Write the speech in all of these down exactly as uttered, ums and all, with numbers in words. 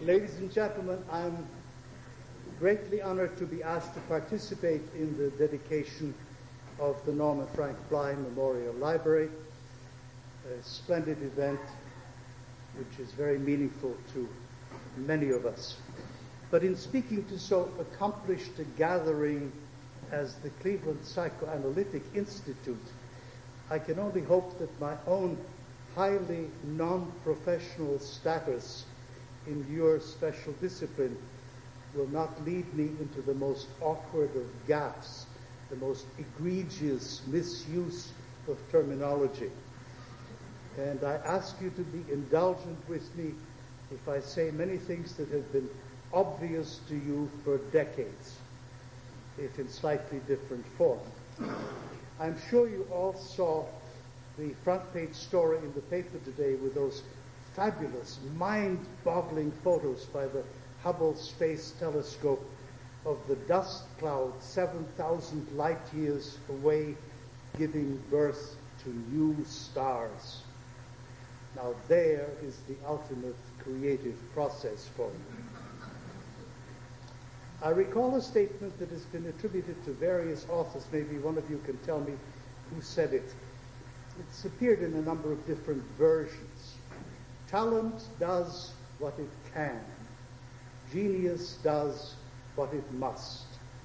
Ladies and gentlemen, I'm greatly honored to be asked to participate in the dedication of the Norman Frank Bly Memorial Library, a splendid event which is very meaningful to many of us. But in speaking to so accomplished a gathering as the Cleveland Psychoanalytic Institute, I can only hope that my own highly non-professional status in your special discipline will not lead me into the most awkward of gaffes, the most egregious misuse of terminology. And I ask you to be indulgent with me if I say many things that have been obvious to you for decades, if in slightly different form. I'm sure you all saw the front page story in the paper today with those fabulous, mind-boggling photos by the Hubble Space Telescope of the dust cloud seven thousand light years away giving birth to new stars. Now there is the ultimate creative process for you. I recall a statement that has been attributed to various authors. Maybe one of you can tell me who said it. It's appeared in a number of different versions. Talent does what it can. Genius does what it must.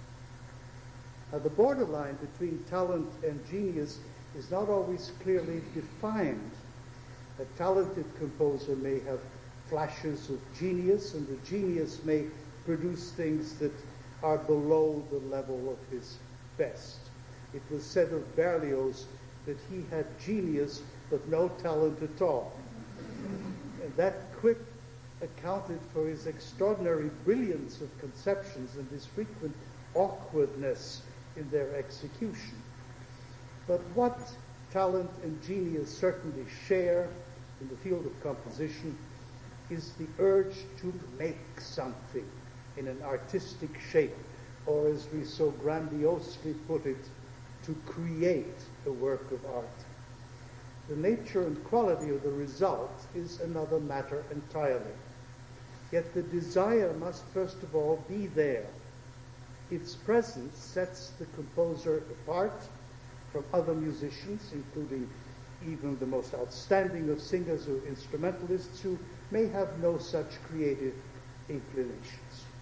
Now, the borderline between talent and genius is not always clearly defined. A talented composer may have flashes of genius, and the genius may produce things that are below the level of his best. It was said of Berlioz that he had genius but no talent at all. And that quip accounted for his extraordinary brilliance of conceptions and his frequent awkwardness in their execution. But what talent and genius certainly share in the field of composition is the urge to make something in an artistic shape, or as we so grandiosely put it, to create a work of art. The nature and quality of the result is another matter entirely. Yet the desire must first of all be there. Its presence sets the composer apart from other musicians, including even the most outstanding of singers or instrumentalists who may have no such creative inclinations.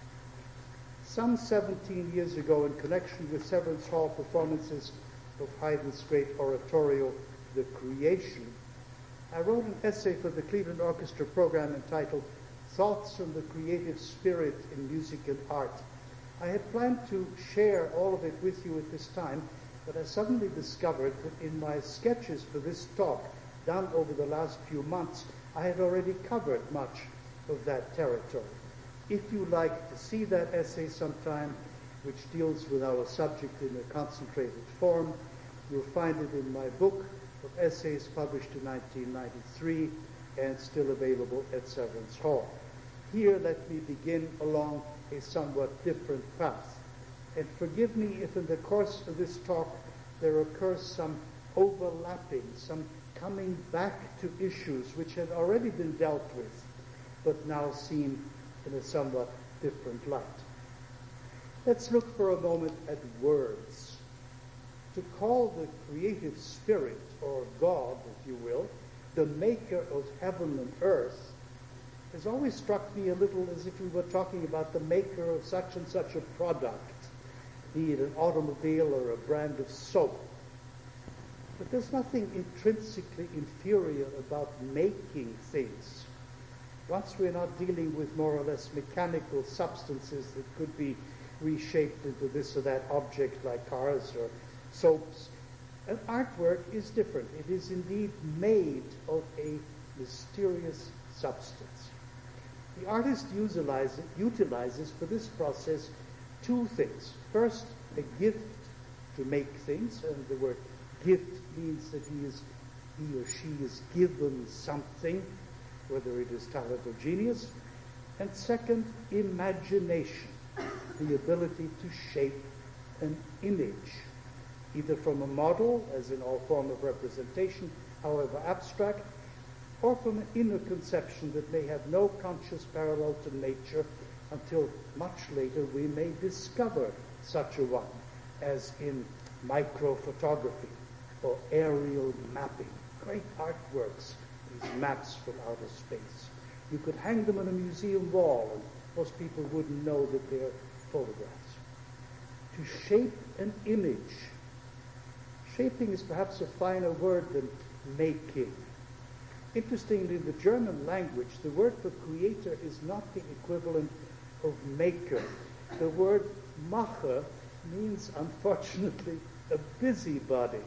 Some seventeen years ago, in connection with Severance Hall performances of Haydn's great oratorio, The Creation, I wrote an essay for the Cleveland Orchestra program entitled Thoughts on the Creative Spirit in Music and Art. I had planned to share all of it with you at this time, but I suddenly discovered that in my sketches for this talk, done over the last few months, I had already covered much of that territory. If you like to see that essay sometime, which deals with our subject in a concentrated form, you'll find it in my book of essays published in nineteen ninety-three and still available at Severance Hall. Here, let me begin along a somewhat different path. And forgive me if in the course of this talk there occurs some overlapping, some coming back to issues which had already been dealt with, but now seen in a somewhat different light. Let's look for a moment at words. To call the creative spirit, or God, if you will, the maker of heaven and earth, has always struck me a little as if we were talking about the maker of such and such a product, be it an automobile or a brand of soap. But there's nothing intrinsically inferior about making things. Once we're not dealing with more or less mechanical substances that could be reshaped into this or that object like cars or soaps, an artwork is different. It is indeed made of a mysterious substance. The artist utilizes, utilizes for this process two things. First, a gift to make things, and the word gift means that he is, he or she is given something, whether it is talent or genius. And second, imagination, the ability to shape an image, either from a model, as in all form of representation, however abstract, or from an inner conception that may have no conscious parallel to nature until much later we may discover such a one, as in microphotography or aerial mapping, great artworks, these maps from outer space. You could hang them on a museum wall, and most people wouldn't know that they're photographs. To shape an image. Shaping is perhaps a finer word than making. Interestingly, in the German language, the word for creator is not the equivalent of maker. The word Macher means, unfortunately, a busybody.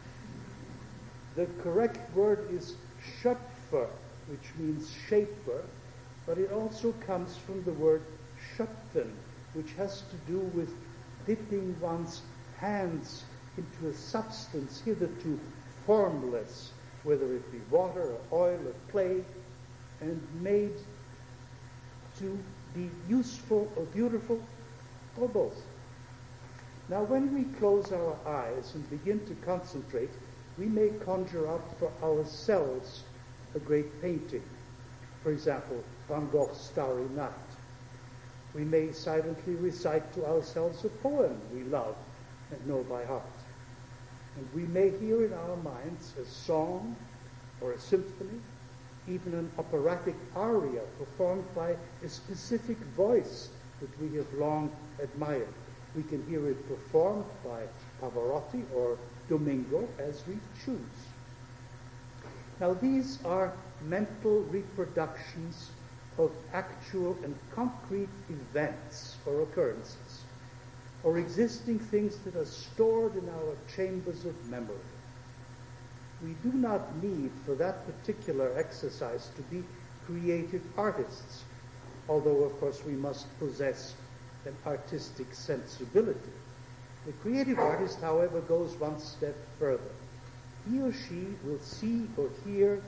The correct word is Schöpfer, which means shaper, but it also comes from the word schöpfen, which has to do with dipping one's hands into a substance hitherto formless, whether it be water or oil or clay, and made to be useful or beautiful, or both. Now, when we close our eyes and begin to concentrate, we may conjure up for ourselves a great painting. For example, Van Gogh's Starry Night. We may silently recite to ourselves a poem we love and know by heart. And we may hear in our minds a song or a symphony, even an operatic aria performed by a specific voice that we have long admired. We can hear it performed by Pavarotti or Domingo as we choose. Now, these are mental reproductions of actual and concrete events or occurrences, or existing things that are stored in our chambers of memory. We do not need for that particular exercise to be creative artists, although of course we must possess an artistic sensibility. The creative artist, however, goes one step further. He or she will see or hear,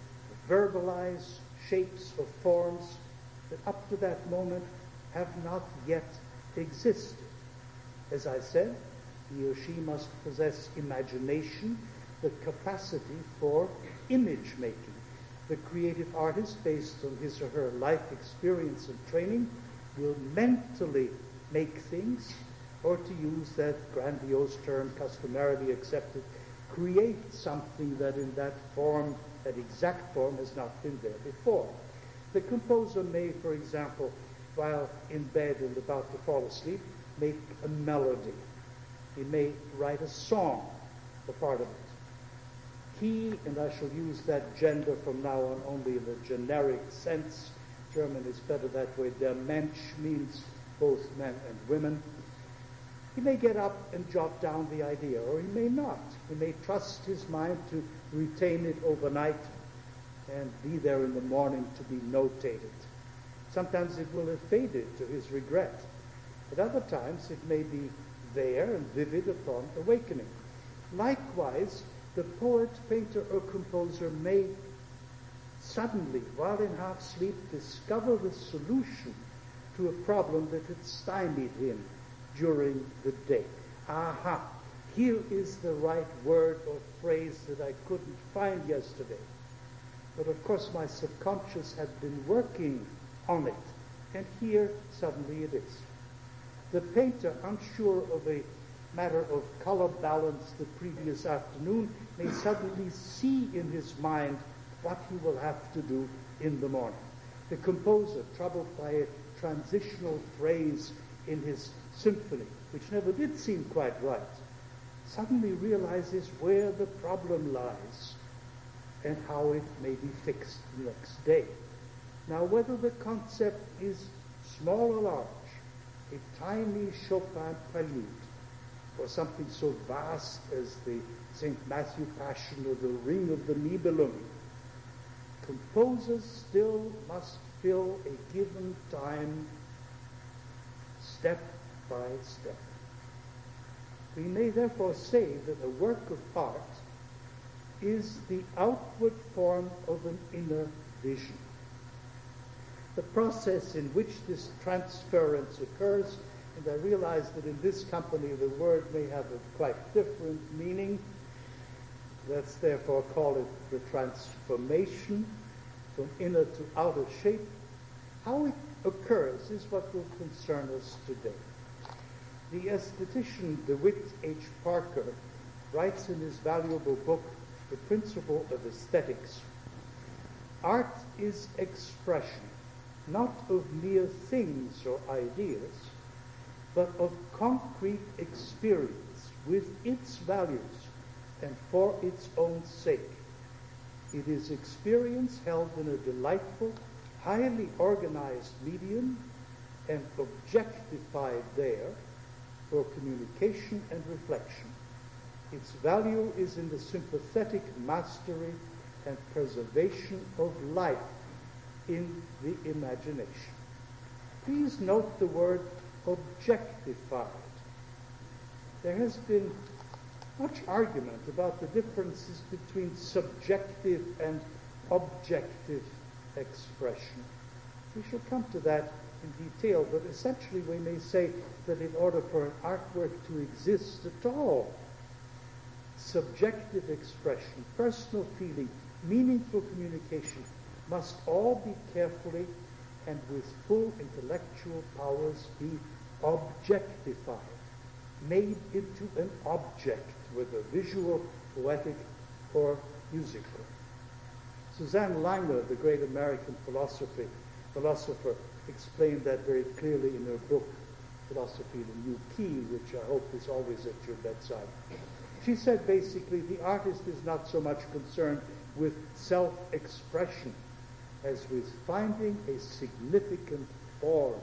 verbalize shapes or forms that up to that moment have not yet existed. As I said, he or she must possess imagination, the capacity for image making. The creative artist, based on his or her life experience and training, will mentally make things, or to use that grandiose term customarily accepted, create something that in that form, that exact form, has not been there before. The composer may, for example, while in bed and about to fall asleep, make a melody. He may write a song, a part of it. He, and I shall use that gender from now on only in the generic sense, German is better that way, der Mensch means both men and women. He may get up and jot down the idea, or he may not. He may trust his mind to retain it overnight and be there in the morning to be notated. Sometimes it will have faded to his regret. At other times it may be there and vivid upon awakening. Likewise, the poet, painter, or composer may suddenly, while in half sleep, discover the solution to a problem that had stymied him during the day. Aha, here is the right word or phrase that I couldn't find yesterday. But of course my subconscious had been working on it, and here suddenly it is. The painter, unsure of a matter of color balance the previous afternoon, may suddenly see in his mind what he will have to do in the morning. The composer, troubled by a transitional phrase in his symphony, which never did seem quite right, suddenly realizes where the problem lies and how it may be fixed the next day. Now, whether the concept is small or large, a tiny Chopin prelude, or something so vast as the Saint Matthew Passion or the Ring of the Nibelung, composers still must fill a given time step by step. We may therefore say that a work of art is the outward form of an inner vision. The process in which this transference occurs, and I realize that in this company the word may have a quite different meaning. Let's therefore call it the transformation from inner to outer shape. How it occurs is what will concern us today. The aesthetician DeWitt H. Parker writes in his valuable book, The Principle of Aesthetics, art is expression, not of mere things or ideas, but of concrete experience with its values and for its own sake. It is experience held in a delightful, highly organized medium and objectified there for communication and reflection. Its value is in the sympathetic mastery and preservation of life in the imagination. Please note the word objectified. There has been much argument about the differences between subjective and objective expression. We shall come to that in detail, but essentially we may say that in order for an artwork to exist at all, subjective expression, personal feeling, meaningful communication must all be carefully and with full intellectual powers be objectified, made into an object, whether visual, poetic, or musical. Suzanne Langer, the great American philosophy, philosopher, explained that very clearly in her book, Philosophy in a New Key, which I hope is always at your bedside. She said basically the artist is not so much concerned with self-expression as with finding a significant form.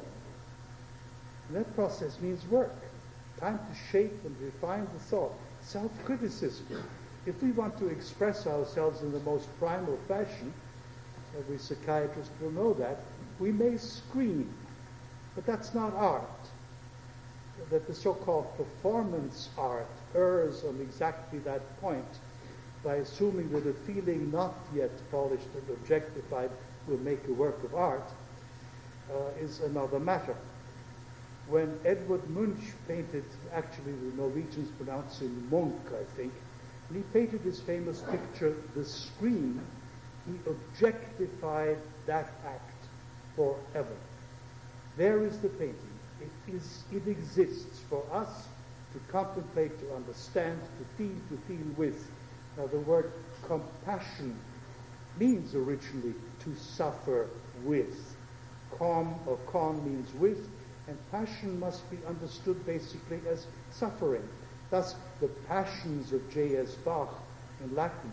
And that process means work, time to shape and refine the thought, self-criticism. If we want to express ourselves in the most primal fashion, every psychiatrist will know that, we may scream, but that's not art. That the so-called performance art errs on exactly that point by assuming that a feeling not yet polished and objectified will make a work of art uh, is another matter. When Edvard Munch painted, actually the Norwegians pronounce him Munch, I think, when he painted his famous picture, The Scream, he objectified that act forever. There is the painting. It is, it exists for us to contemplate, to understand, to feel, to feel with. Now the word compassion means originally to suffer with. Com or con means with, and passion must be understood basically as suffering. Thus, the Passions of J S Bach in Latin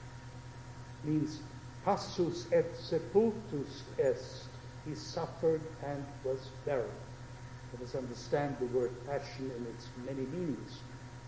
means passus et sepultus est. He suffered and was buried. Let us understand the word passion in its many meanings.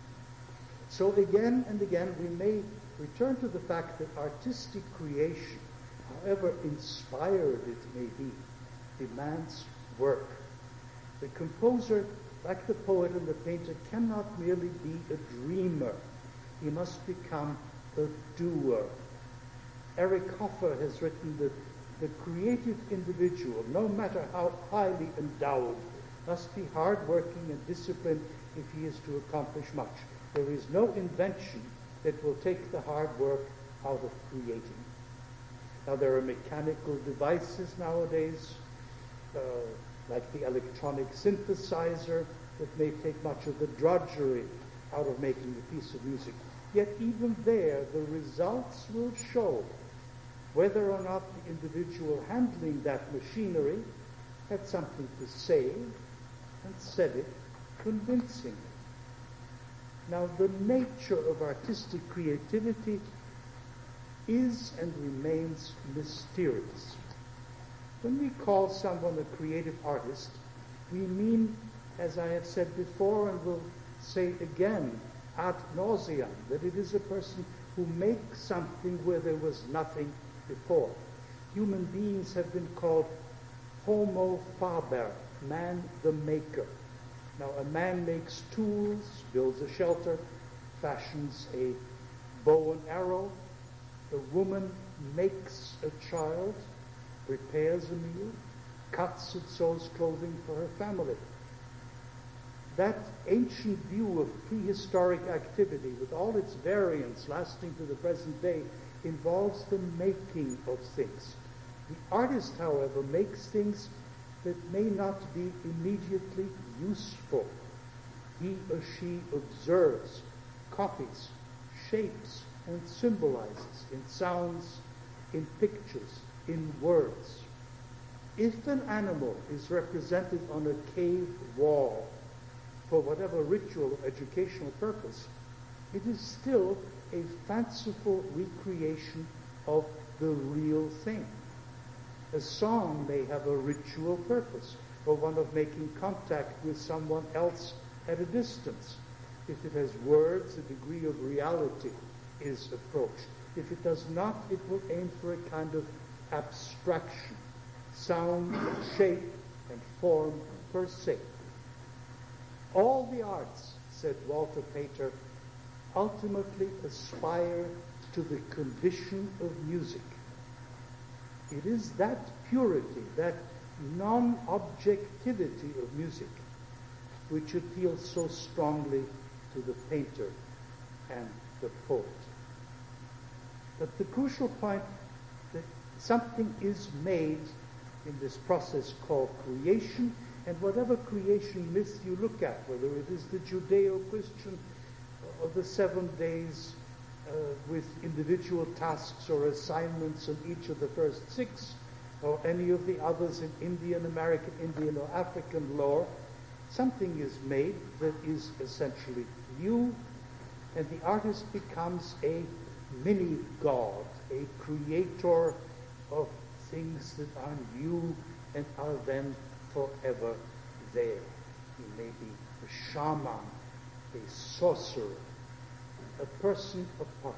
So again and again we may return to the fact that artistic creation, however inspired it may be, demands work. The composer, like the poet and the painter, cannot merely be a dreamer. He must become a doer. Eric Hoffer has written that the creative individual, no matter how highly endowed, must be hardworking and disciplined if he is to accomplish much. There is no invention that will take the hard work out of creating. Now there are mechanical devices nowadays, uh, like the electronic synthesizer, that may take much of the drudgery out of making a piece of music. Yet even there, the results will show whether or not the individual handling that machinery had something to say and said it convincingly. Now, the nature of artistic creativity is and remains mysterious. When we call someone a creative artist, we mean, as I have said before and will say again ad nauseam, that it is a person who makes something where there was nothing before. Human beings have been called homo faber, man the maker. Now, a man makes tools, builds a shelter, fashions a bow and arrow. A woman makes a child, prepares a meal, cuts and sews clothing for her family. That ancient view of prehistoric activity, with all its variants lasting to the present day, involves the making of things. The artist, however, makes things that may not be immediately useful. He or she observes, copies, shapes, and symbolizes in sounds, in pictures, in words. If an animal is represented on a cave wall for whatever ritual or educational purpose, it is still a fanciful recreation of the real thing. A song may have a ritual purpose, or one of making contact with someone else at a distance. If it has words, a degree of reality is approached. If it does not, it will aim for a kind of abstraction, sound, shape, and form per se. All the arts, said Walter Pater, ultimately aspire to the condition of music. It is that purity, that non-objectivity of music, which appeals so strongly to the painter and the poet. But the crucial point that something is made in this process called creation, and whatever creation myth you look at, whether it is the Judeo-Christian or the seven days uh, with individual tasks or assignments in each of the first six, or any of the others in Indian American, Indian or African lore, something is made that is essentially new, and the artist becomes a mini-god, a creator of things that are new and are then forever there. He may be a shaman, a sorcerer, a person apart.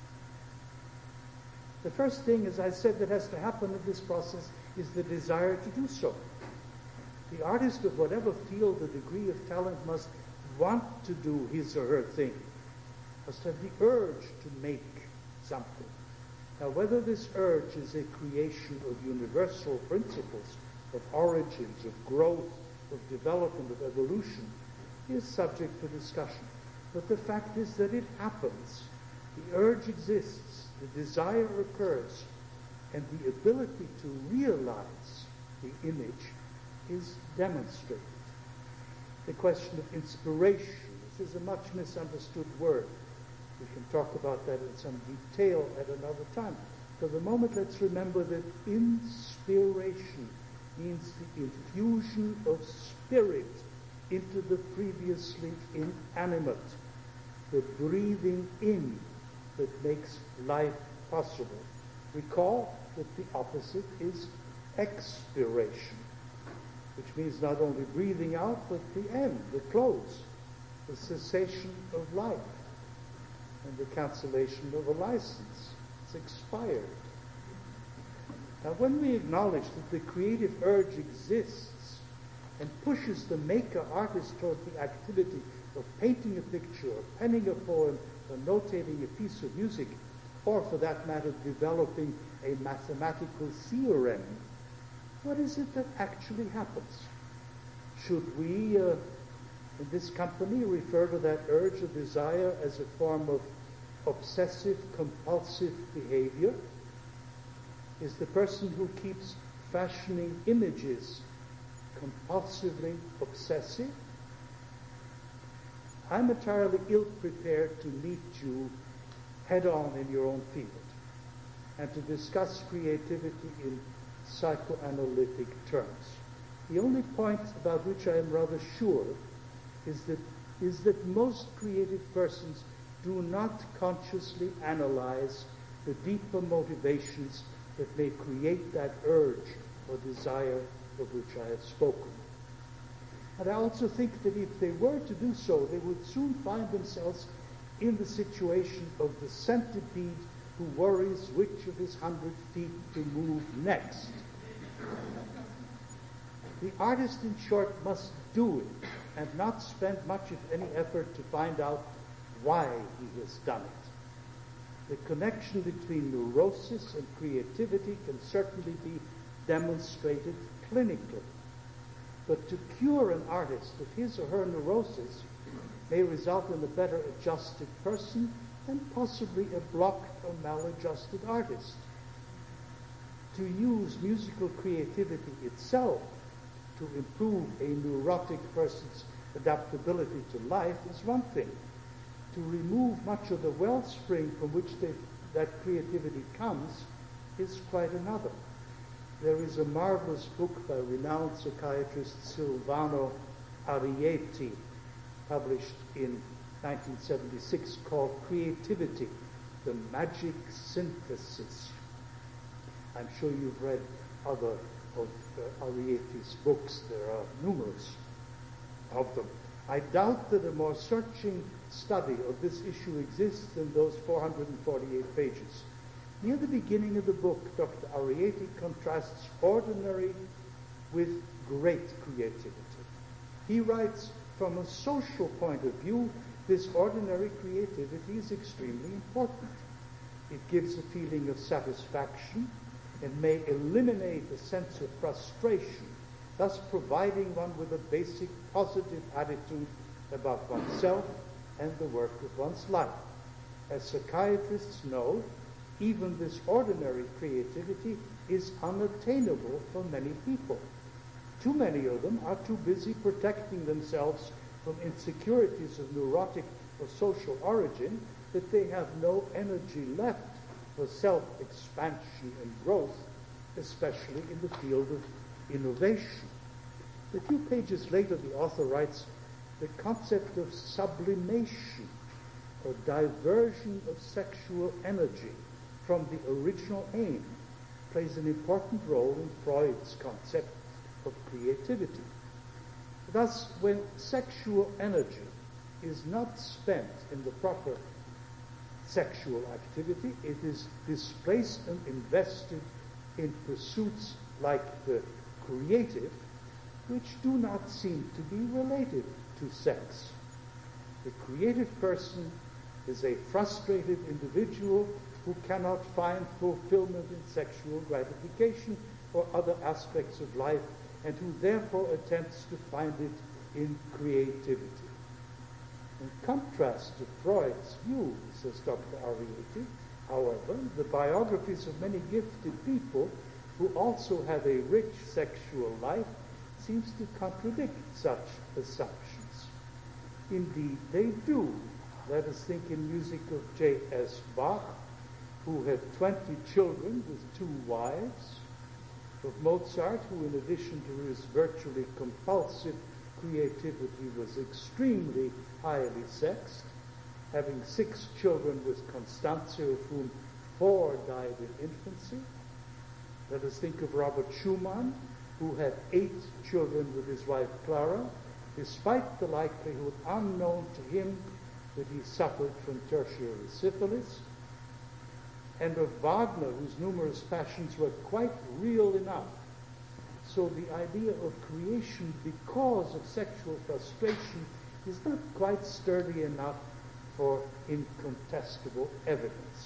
The first thing, as I said, that has to happen in this process is the desire to do so. The artist of whatever field or degree of talent must want to do his or her thing, must have the urge to make something. Now, whether this urge is a creation of universal principles, of origins, of growth, of development, of evolution, is subject to discussion. But the fact is that it happens. The urge exists, the desire occurs, and the ability to realize the image is demonstrated. The question of inspiration, this is a much misunderstood word. We can talk about that in some detail at another time. For the moment, let's remember that inspiration means the infusion of spirit into the previously inanimate, the breathing in that makes life possible. Recall that the opposite is expiration, which means not only breathing out, but the end, the close, the cessation of life, and the cancellation of a license. It's expired. Now, when we acknowledge that the creative urge exists and pushes the maker artist toward the activity of painting a picture, or penning a poem, or notating a piece of music, or for that matter, developing a mathematical theorem, what is it that actually happens? Should we, uh, in this company, refer to that urge or desire as a form of obsessive, compulsive behavior? Is the person who keeps fashioning images compulsively obsessive? I'm entirely ill-prepared to meet you head-on in your own field and to discuss creativity in psychoanalytic terms. The only point about which I am rather sure is that, is that most creative persons do not consciously analyze the deeper motivations that may create that urge or desire of which I have spoken. And I also think that if they were to do so, they would soon find themselves in the situation of the centipede who worries which of his hundred feet to move next. The artist, in short, must do it and not spend much, if any, effort to find out why he has done it. The connection between neurosis and creativity can certainly be demonstrated clinically. But to cure an artist of his or her neurosis may result in a better adjusted person and possibly a blocked or maladjusted artist. To use musical creativity itself to improve a neurotic person's adaptability to life is one thing. To remove much of the wellspring from which they, that creativity comes is quite another. There is a marvelous book by renowned psychiatrist Silvano Arrietty, published in nineteen seventy-six, called Creativity, the Magic Synthesis. I'm sure you've read other of uh, Arrietty's books. There are numerous of them. I doubt that a more searching study of this issue exists than those four hundred forty-eight pages. Near the beginning of the book, Doctor Arrietty contrasts ordinary with great creativity. He writes, from a social point of view, this ordinary creativity is extremely important. It gives a feeling of satisfaction and may eliminate a sense of frustration, thus providing one with a basic positive attitude about oneself and the work of one's life. As psychiatrists know, even this ordinary creativity is unattainable for many people. Too many of them are too busy protecting themselves from insecurities of neurotic or social origin that they have no energy left for self-expansion and growth, especially in the field of innovation. A few pages later, the author writes, the concept of sublimation, or diversion of sexual energy from the original aim, plays an important role in Freud's concept of creativity. Thus, when sexual energy is not spent in the proper sexual activity, it is displaced and invested in pursuits like the creative, which do not seem to be related to sex. The creative person is a frustrated individual who cannot find fulfillment in sexual gratification or other aspects of life, and who therefore attempts to find it in creativity. In contrast to Freud's view, says Doctor Arrietty, however, the biographies of many gifted people who also have a rich sexual life seems to contradict such assumptions. Indeed, they do. Let us think in music of J S Bach, who had twenty children with two wives, of Mozart, who in addition to his virtually compulsive creativity was extremely highly sexed, having six children with Constanze, of whom four died in infancy. Let us think of Robert Schumann, who had eight children with his wife Clara, despite the likelihood unknown to him that he suffered from tertiary syphilis, and of Wagner, whose numerous passions were quite real enough. So the idea of creation because of sexual frustration is not quite sturdy enough for incontestable evidence.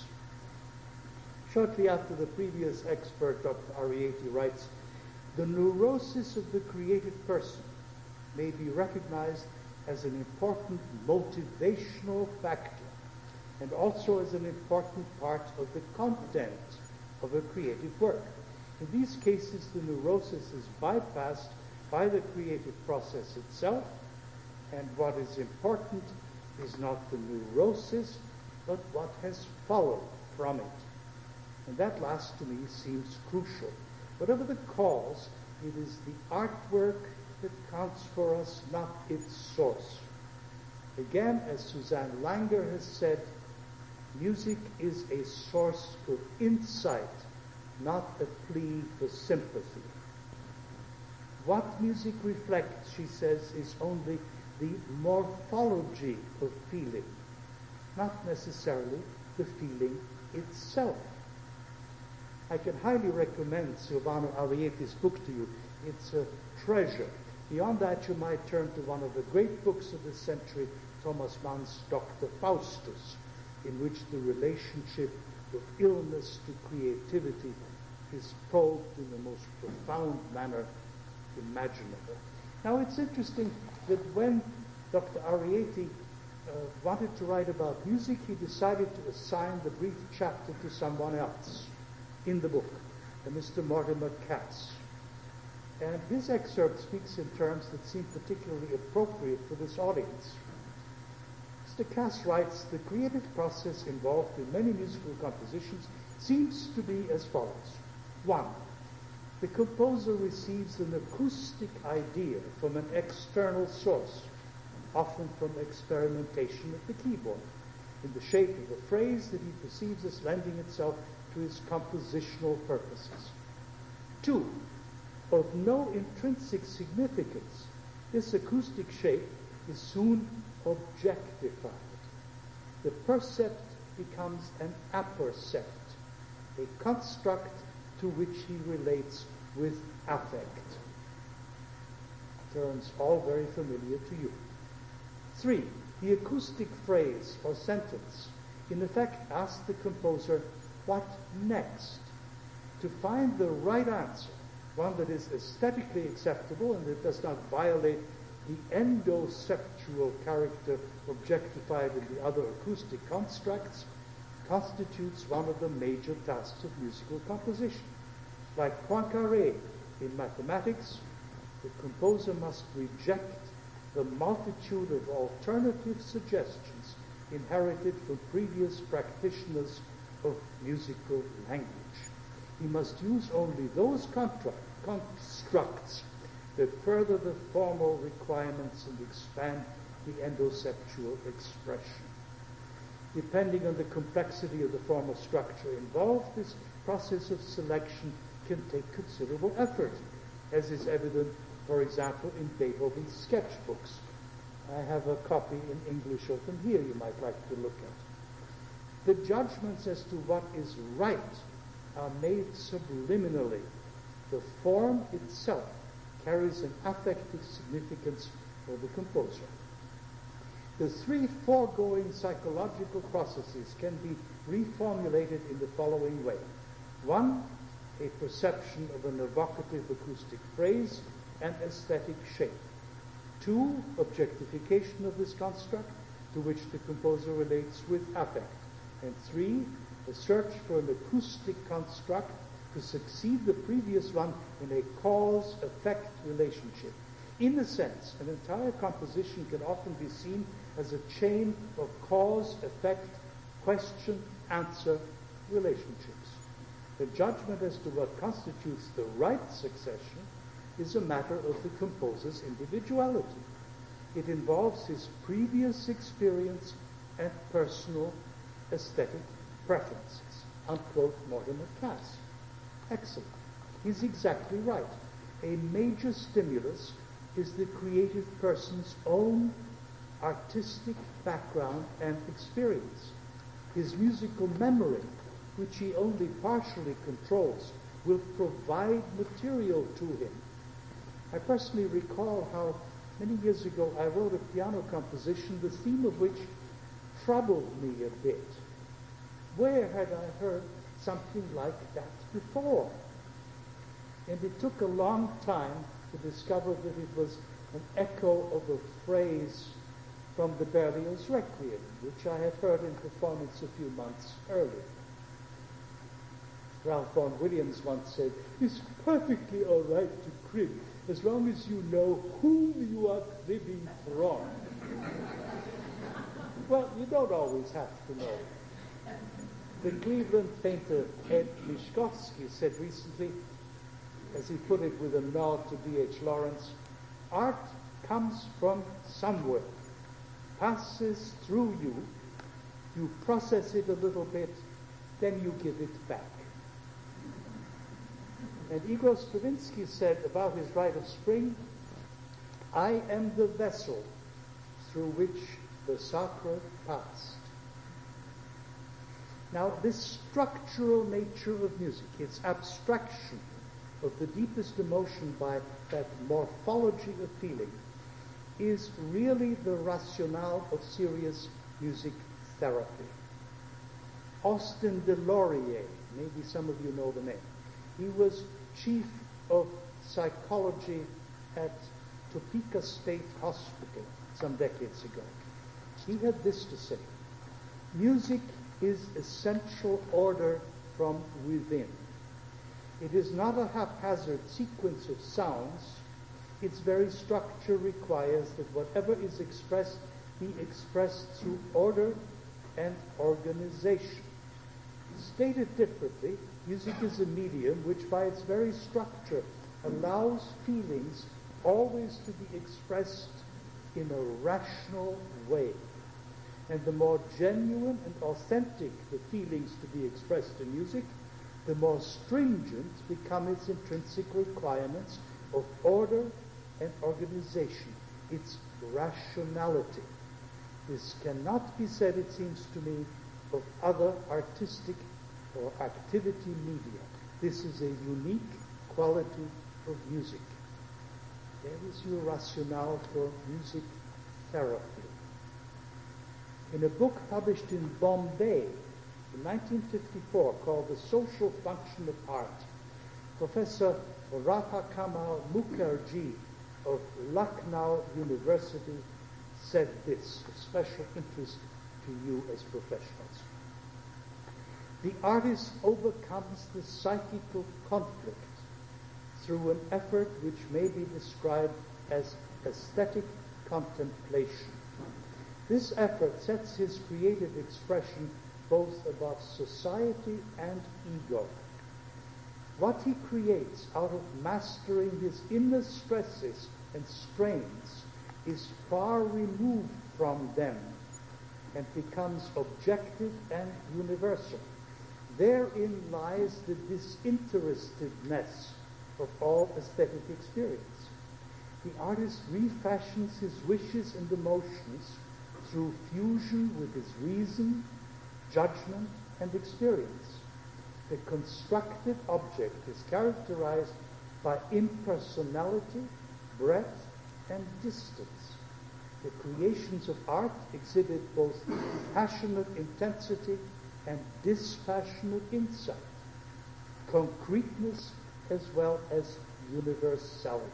Shortly after the previous expert, Doctor Arrietty writes, the neurosis of the creative person may be recognized as an important motivational factor and also as an important part of the content of a creative work. In these cases, the neurosis is bypassed by the creative process itself, and what is important is not the neurosis, but what has followed from it. And that last to me seems crucial. Whatever the cause, it is the artwork that counts for us, not its source. Again, as Susanne Langer has said, music is a source of insight, not a plea for sympathy. What music reflects, she says, is only the morphology of feeling, not necessarily the feeling itself. I can highly recommend Silvano Arrietty's book to you. It's a treasure. Beyond that, you might turn to one of the great books of this century, Thomas Mann's Doctor Faustus, in which the relationship of illness to creativity is probed in the most profound manner imaginable. Now, it's interesting that when Doctor Arrietty uh, wanted to write about music, he decided to assign the brief chapter to someone else in the book. a Mister Mortimer Cass. And his excerpt speaks in terms that seem particularly appropriate for this audience. Mister Cass writes, "The creative process involved in many musical compositions seems to be as follows. One, the composer receives an acoustic idea from an external source, often from experimentation at the keyboard, in the shape of a phrase that he perceives as lending itself to his compositional purposes. Two, of no intrinsic significance, this acoustic shape is soon objectified. The percept becomes an appercept, a construct to which he relates with affect." Terms all very familiar to you. Three, the acoustic phrase or sentence in effect asks the composer, what next? To find the right answer, one that is aesthetically acceptable and that does not violate the endoseptual character objectified in the other acoustic constructs, constitutes one of the major tasks of musical composition. Like Poincaré in mathematics, the composer must reject the multitude of alternative suggestions inherited from previous practitioners of musical language. He must use only those contract, constructs that further the formal requirements and expand the endoseptual expression. Depending on the complexity of the formal structure involved, this process of selection can take considerable effort, as is evident, for example, in Beethoven's sketchbooks. I have a copy in English open here you might like to look at. The judgments as to what is right are made subliminally. The form itself carries an affective significance for the composer. The three foregoing psychological processes can be reformulated in the following way. One, a perception of an evocative acoustic phrase and aesthetic shape. Two, objectification of this construct to which the composer relates with affect. And three, a search for an acoustic construct to succeed the previous one in a cause-effect relationship. In a sense, an entire composition can often be seen as a chain of cause-effect, question-answer relationships. The judgment as to what constitutes the right succession is a matter of the composer's individuality. It involves his previous experience and personal aesthetic preferences. Unquote Mortimer Cass. Excellent. He's exactly right. A major stimulus is the creative person's own artistic background and experience. His musical memory, which he only partially controls, will provide material to him. I personally recall how many years ago I wrote a piano composition, the theme of which troubled me a bit. Where had I heard something like that before? And it took a long time to discover that it was an echo of a phrase from the Berlioz Requiem, which I had heard in performance a few months earlier. Ralph Vaughan Williams once said, "It's perfectly all right to crib, as long as you know whom you are cribbing from." Well, you don't always have to know. The Cleveland painter Ed Mishkovsky said recently, as he put it with a nod to D H Lawrence, "Art comes from somewhere, passes through you, you process it a little bit, then you give it back." And Igor Stravinsky said about his Rite of Spring, "I am the vessel through which the sacre passed." Now, this structural nature of music, its abstraction of the deepest emotion by that morphology of feeling, is really the rationale of serious music therapy. Austin Delorier, maybe some of you know the name, he was chief of psychology at Topeka State Hospital some decades ago. He had this to say: music is essential order from within. It is not a haphazard sequence of sounds. Its very structure requires that whatever is expressed be expressed through order and organization. Stated differently, music is a medium which by its very structure allows feelings always to be expressed in a rational way. And the more genuine and authentic the feelings to be expressed in music, the more stringent become its intrinsic requirements of order and organization, its rationality. This cannot be said, it seems to me, of other artistic or activity media. This is a unique quality of music. There is your rationale for music therapy. In a book published in Bombay in nineteen fifty-four called The Social Function of Art, Professor Radha Kamal Mukherjee of Lucknow University said this, of special interest to you as professionals. The artist overcomes the psychical conflict through an effort which may be described as aesthetic contemplation. This effort sets his creative expression both above society and ego. What he creates out of mastering his inner stresses and strains is far removed from them and becomes objective and universal. Therein lies the disinterestedness of all aesthetic experience. The artist refashions his wishes and emotions through fusion with his reason, judgment, and experience. The constructed object is characterized by impersonality, breadth, and distance. The creations of art exhibit both passionate intensity and dispassionate insight, concreteness as well as universality.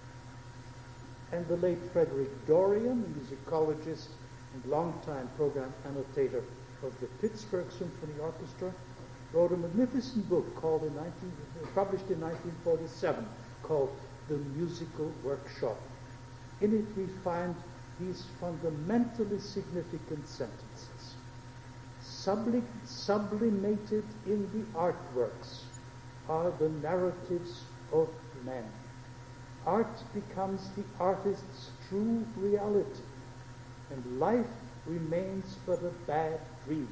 And the late Frederick Dorian, a musicologist and longtime program annotator of the Pittsburgh Symphony Orchestra, wrote a magnificent book called in nineteen, published in nineteen forty-seven called The Musical Workshop. In it we find these fundamentally significant sentences. Subli- sublimated in the artworks are the narratives of men. Art becomes the artist's true reality, and life remains but a bad dream,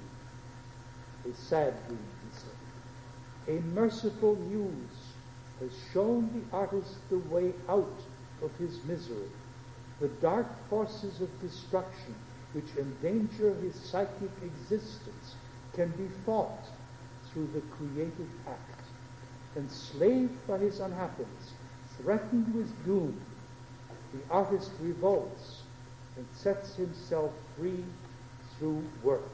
a sad dream, he said. A merciful muse has shown the artist the way out of his misery. The dark forces of destruction which endanger his psychic existence can be fought through the creative act. Enslaved by his unhappiness, threatened with doom, the artist revolts and sets himself free through work.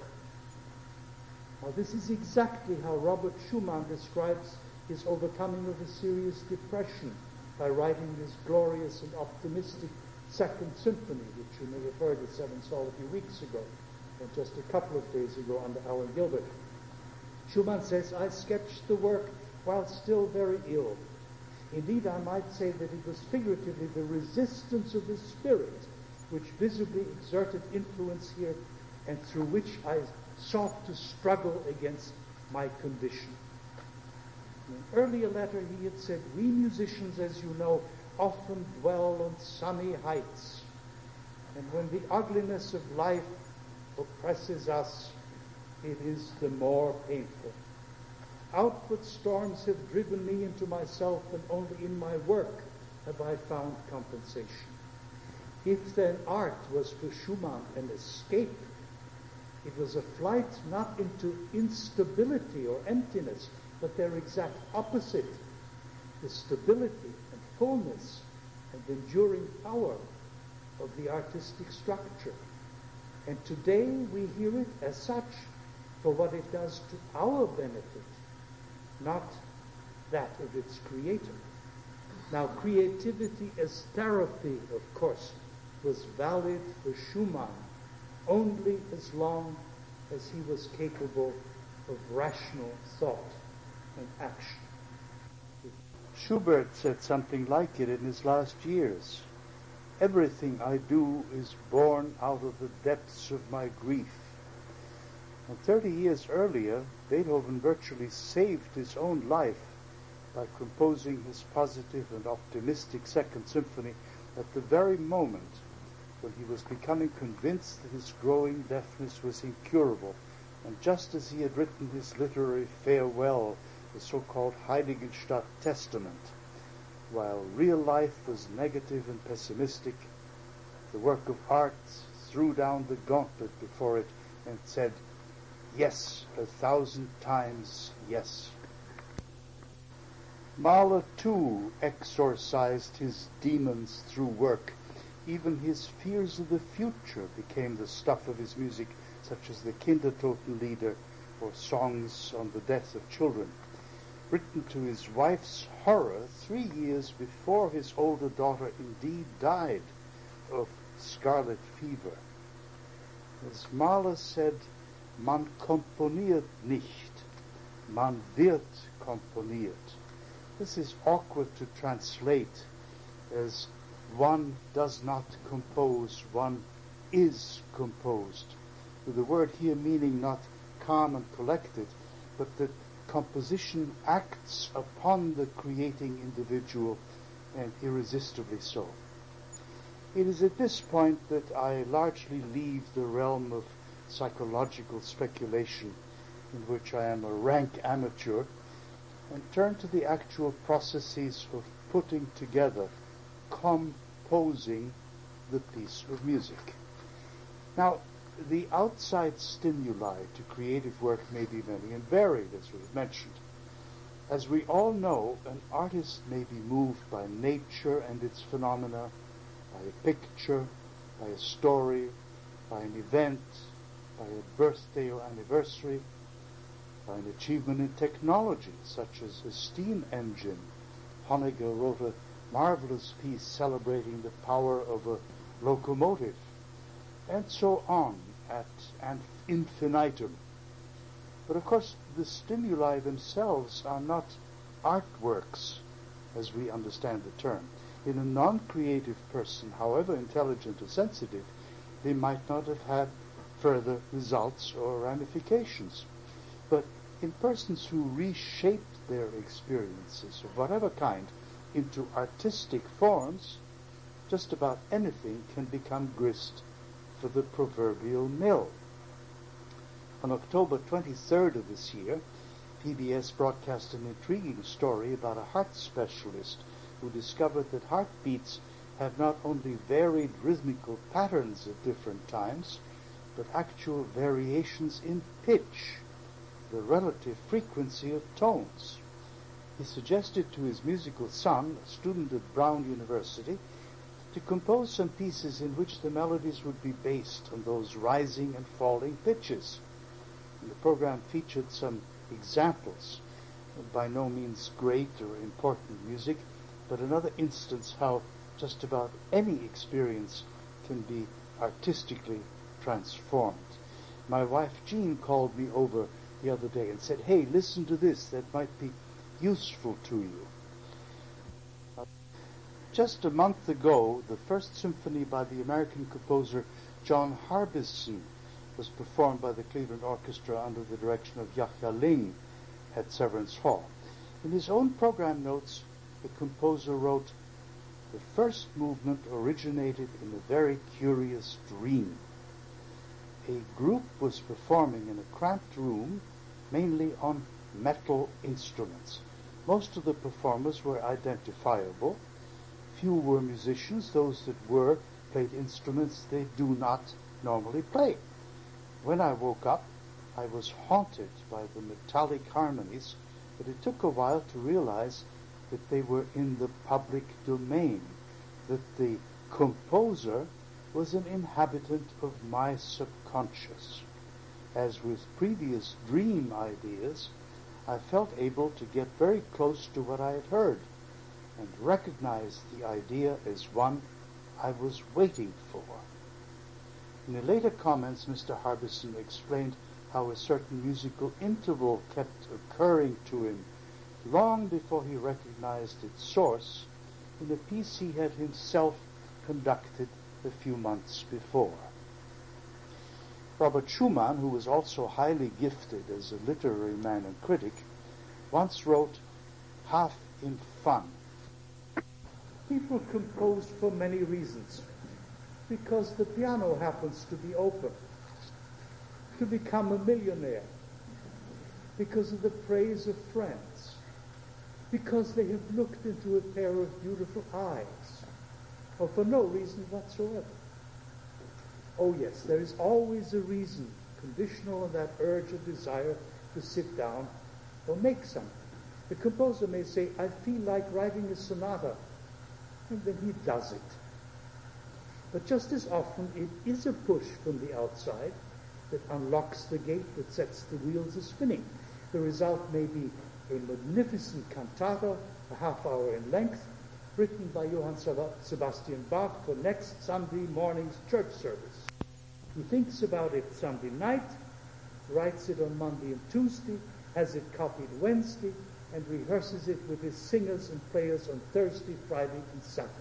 Now, this is exactly how Robert Schumann describes his overcoming of a serious depression by writing his glorious and optimistic Second Symphony, which you may have heard at Seven Sol a few weeks ago, and just a couple of days ago under Alan Gilbert. Schumann says, I sketched the work while still very ill. Indeed, I might say that it was figuratively the resistance of the spirit which visibly exerted influence here and through which I sought to struggle against my condition. In an earlier letter he had said, we musicians, as you know, often dwell on sunny heights, and when the ugliness of life oppresses us, it is the more painful. Outward storms have driven me into myself, and only in my work have I found compensation. If then art was for Schumann an escape, it was a flight not into instability or emptiness, but their exact opposite, the stability and fullness and enduring power of the artistic structure. And today we hear it as such for what it does to our benefit, not that of its creator. Now, creativity as therapy, of course, was valid for Schumann only as long as he was capable of rational thought and action. Schubert said something like it in his last years. Everything I do is born out of the depths of my grief. And thirty years earlier, Beethoven virtually saved his own life by composing his positive and optimistic Second Symphony at the very moment when he was becoming convinced that his growing deafness was incurable, and just as he had written his literary farewell, the so-called Heiligenstadt Testament. While real life was negative and pessimistic, the work of art threw down the gauntlet before it and said, yes, a thousand times yes. Mahler, too, exorcised his demons through work. Even his fears of the future became the stuff of his music, such as the Kindertotenlieder or songs on the death of children, written to his wife's horror three years before his older daughter indeed died of scarlet fever. As Mahler said, man komponiert nicht, man wird komponiert. This is awkward to translate as one does not compose, one is composed. With the word here meaning not calm and collected, but that composition acts upon the creating individual, and irresistibly so. It is at this point that I largely leave the realm of psychological speculation, in which I am a rank amateur, and turn to the actual processes of putting together, composing the piece of music. Now, the outside stimuli to creative work may be many and varied, as we've mentioned. As we all know, an artist may be moved by nature and its phenomena, by a picture, by a story, by an event, by a birthday or anniversary, by an achievement in technology, such as a steam engine. Honegger wrote a marvelous piece celebrating the power of a locomotive, and so on at an infinitum. But of course, the stimuli themselves are not artworks, as we understand the term. In a non-creative person, however intelligent or sensitive, they might not have had further results or ramifications. But in persons who reshape their experiences of whatever kind into artistic forms, just about anything can become grist for the proverbial mill. On October twenty-third of this year, P B S broadcast an intriguing story about a heart specialist who discovered that heartbeats have not only varied rhythmical patterns at different times, but actual variations in pitch, the relative frequency of tones. He suggested to his musical son, a student at Brown University, to compose some pieces in which the melodies would be based on those rising and falling pitches. And the program featured some examples, by no means great or important music, but another instance how just about any experience can be artistically transformed. My wife Jean called me over the other day and said, "Hey, listen to this, that might be useful to you." Just a month ago, the First Symphony by the American composer John Harbison was performed by the Cleveland Orchestra under the direction of Yahya Ling at Severance Hall. In his own program notes, the composer wrote, "The first movement originated in a very curious dream. A group was performing in a cramped room, mainly on metal instruments. Most of the performers were identifiable. Few were musicians. Those that were played instruments they do not normally play. When I woke up, I was haunted by the metallic harmonies, but it took a while to realize that they were in the public domain, that the composer was an inhabitant of my subconscious. As with previous dream ideas, I felt able to get very close to what I had heard and recognize the idea as one I was waiting for." In the later comments, Mister Harbison explained how a certain musical interval kept occurring to him long before he recognized its source in a piece he had himself conducted a few months before. Robert Schumann, who was also highly gifted as a literary man and critic, once wrote, half in fun. People compose for many reasons. Because the piano happens to be open, to become a millionaire, because of the praise of friends, because they have looked into a pair of beautiful eyes, or for no reason whatsoever. Oh yes, there is always a reason, conditional on that urge or desire to sit down or make something. The composer may say, I feel like writing a sonata, and then he does it. But just as often it is a push from the outside that unlocks the gate that sets the wheels a spinning. The result may be a magnificent cantata, a half hour in length, written by Johann Sebastian Bach for next Sunday morning's church service. He thinks about it Sunday night, writes it on Monday and Tuesday, has it copied Wednesday, and rehearses it with his singers and players on Thursday, Friday, and Saturday.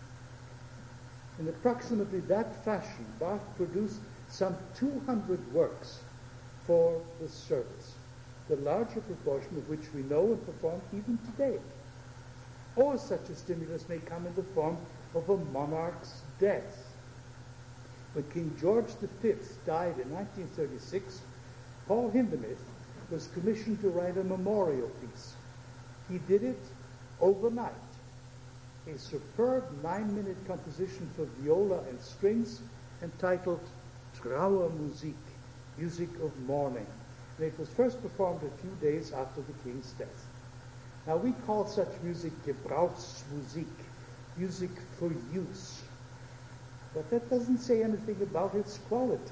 In approximately that fashion, Bach produced some two hundred works for the service, the larger proportion of which we know and perform even today. Or such a stimulus may come in the form of a monarch's death. When King George the Fifth died in nineteen thirty-six, Paul Hindemith was commissioned to write a memorial piece. He did it overnight. A superb nine-minute composition for viola and strings entitled Trauermusik, Music of Mourning. And it was first performed a few days after the king's death. Now we call such music Gebrauchsmusik, music for use. But that doesn't say anything about its quality.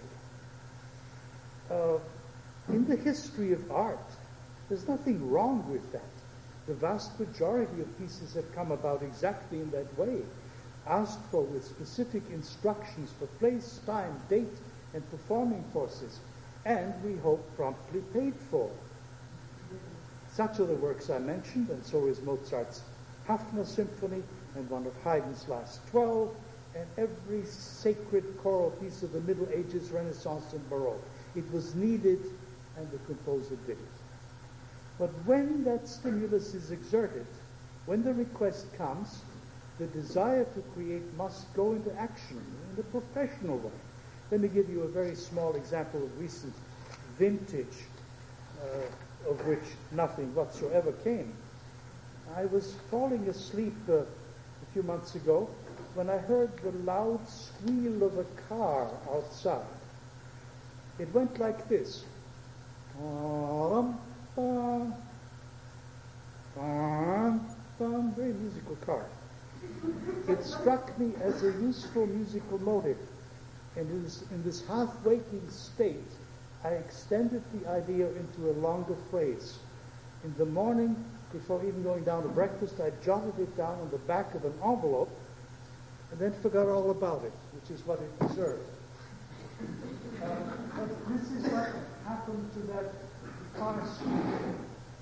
Uh, in the history of art, there's nothing wrong with that. The vast majority of pieces have come about exactly in that way, asked for with specific instructions for place, time, date, and performing forces, and we hope promptly paid for. Such are the works I mentioned, and so is Mozart's Hafner Symphony and one of Haydn's last twelve, and every sacred choral piece of the Middle Ages, Renaissance, and Baroque. It was needed, and the composer did it. But when that stimulus is exerted, when the request comes, the desire to create must go into action in a professional way. Let me give you a very small example of recent vintage, uh, of which nothing whatsoever came. I was falling asleep uh, a few months ago when I heard the loud squeal of a car outside. It went like this. Bum, bum, bum, bum, very musical car. It struck me as a useful musical motive, and in this, in this half-waking state, I extended the idea into a longer phrase. In the morning, before even going down to breakfast, I jotted it down on the back of an envelope, and then forgot all about it, which is what it deserved. Uh, but this is what happened to that car squeal.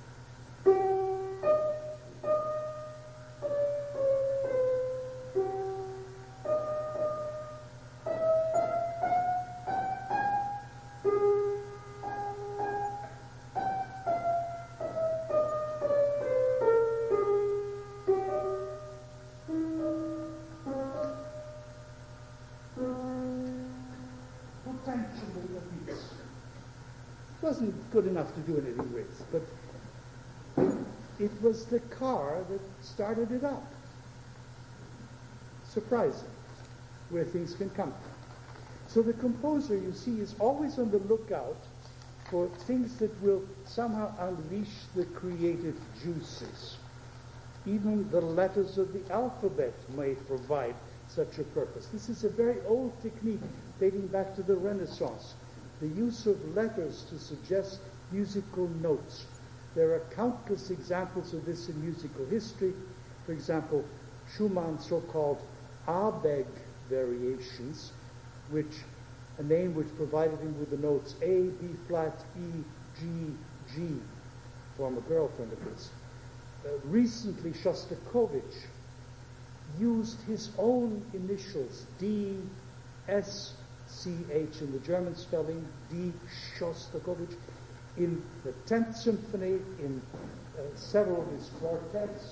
Wasn't good enough to do anything with, but it was the car that started it up. Surprising, where things can come from. So the composer, you see, is always on the lookout for things that will somehow unleash the creative juices. Even the letters of the alphabet may provide such a purpose. This is a very old technique dating back to the Renaissance. The use of letters to suggest musical notes. There are countless examples of this in musical history. For example, Schumann's so-called Abegg variations, which a name which provided him with the notes A, B flat, E, G, G, former girlfriend of his. Uh, recently, Shostakovich used his own initials, D S C H in the German spelling, D. Shostakovich, in the tenth Symphony, in uh, several of his quartets.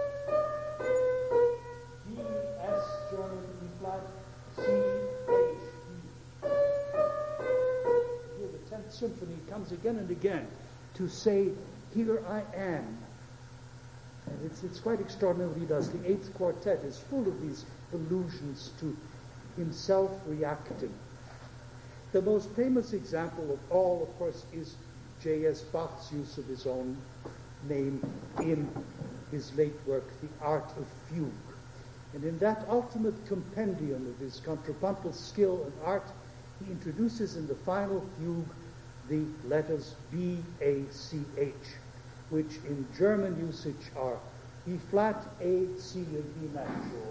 D, S, German, E flat, C, H, D. Here the tenth Symphony comes again and again to say, here I am. And it's, it's quite extraordinary what he does. The eighth quartet is full of these allusions to himself reacting. The most famous example of all, of course, is J S Bach's use of his own name in his late work, The Art of Fugue. And in that ultimate compendium of his contrapuntal skill and art, he introduces in the final fugue the letters B, A, C, H, which in German usage are B flat, A, C, and B natural.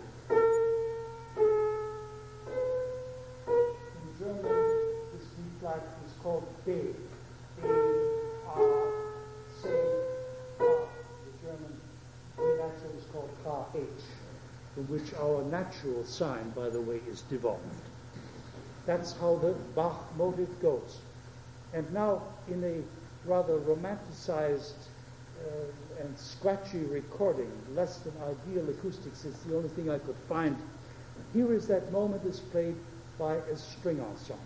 In German, this B flat is called B. A, R, C, R. The German B natural is called K, H, from which our natural sign, by the way, is devolved. That's how the Bach motive goes. And now, in a rather romanticized uh, and scratchy recording, less than ideal acoustics is the only thing I could find. Here is that moment is played by a string ensemble.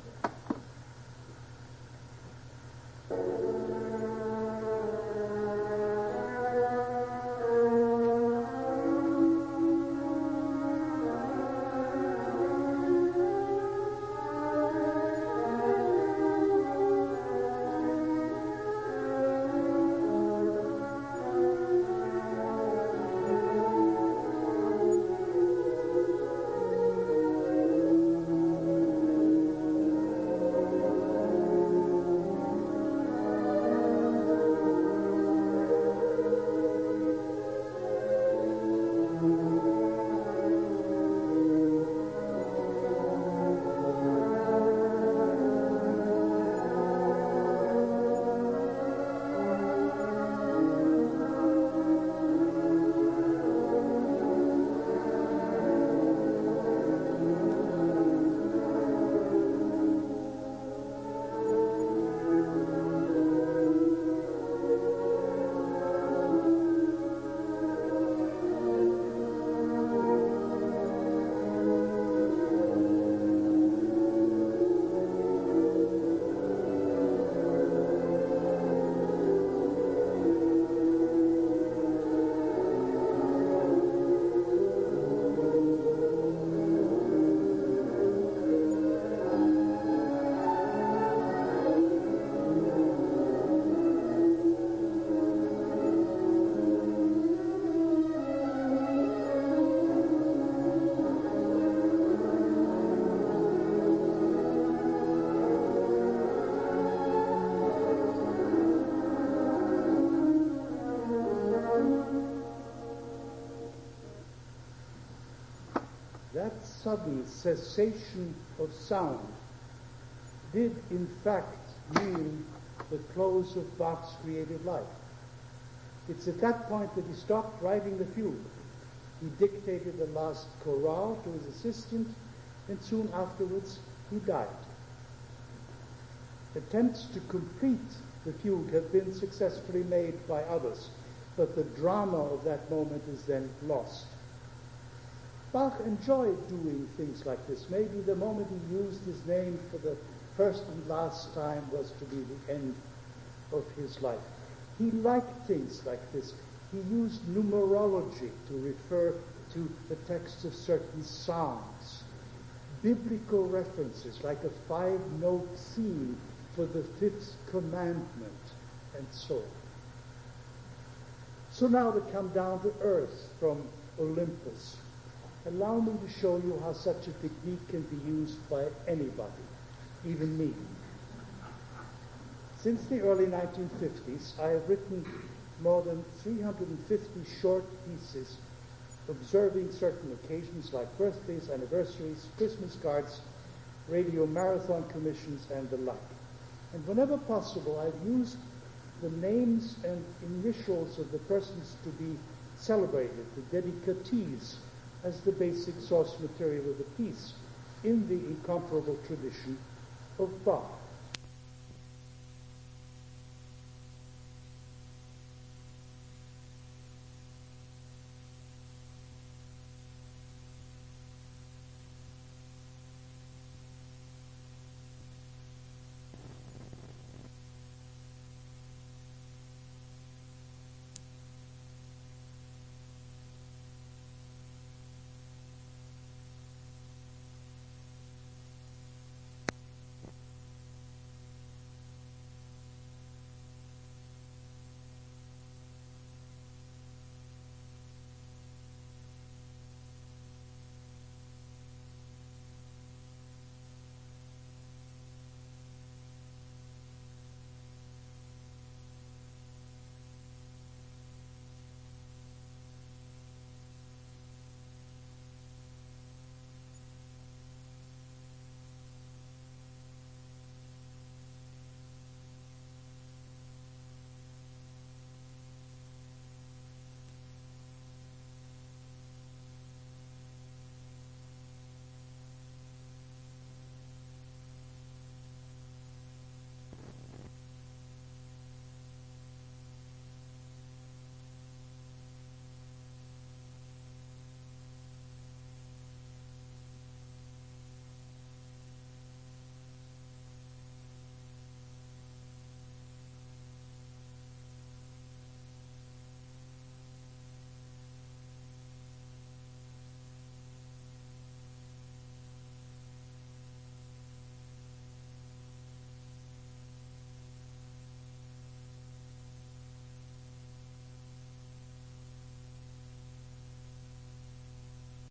That sudden cessation of sound did in fact mean the close of Bach's creative life. It's at that point that he stopped writing the fugue. He dictated the last chorale to his assistant, and soon afterwards he died. Attempts to complete the fugue have been successfully made by others, but the drama of that moment is then lost. Bach enjoyed doing things like this. Maybe the moment he used his name for the first and last time was to be the end of his life. He liked things like this. He used numerology to refer to the text of certain psalms, biblical references like a five-note theme for the fifth commandment, and so on. So now to come down to earth from Olympus. Allow me to show you how such a technique can be used by anybody, even me. Since the early nineteen fifties, I have written more than three hundred fifty short pieces observing certain occasions like birthdays, anniversaries, Christmas cards, radio marathon commissions, and the like. And whenever possible, I've used the names and initials of the persons to be celebrated, the dedicatees, as the basic source material of the piece in the incomparable tradition of Bach.